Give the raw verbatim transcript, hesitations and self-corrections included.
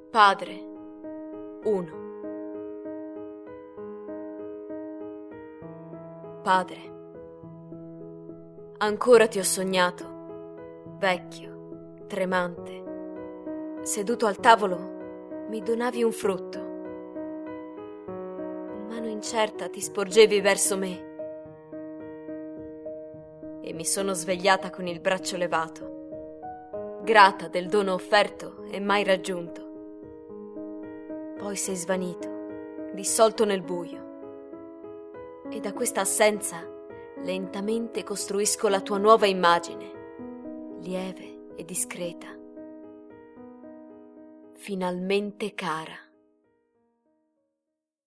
Padre, uno. Padre, ancora ti ho sognato, vecchio, tremante. Seduto al tavolo, mi donavi un frutto. Mano incerta ti sporgevi verso me e mi sono svegliata con il braccio levato, grata del dono offerto e mai raggiunto. Poi sei svanito, dissolto nel buio, e da questa assenza lentamente costruisco la tua nuova immagine, lieve e discreta, finalmente cara.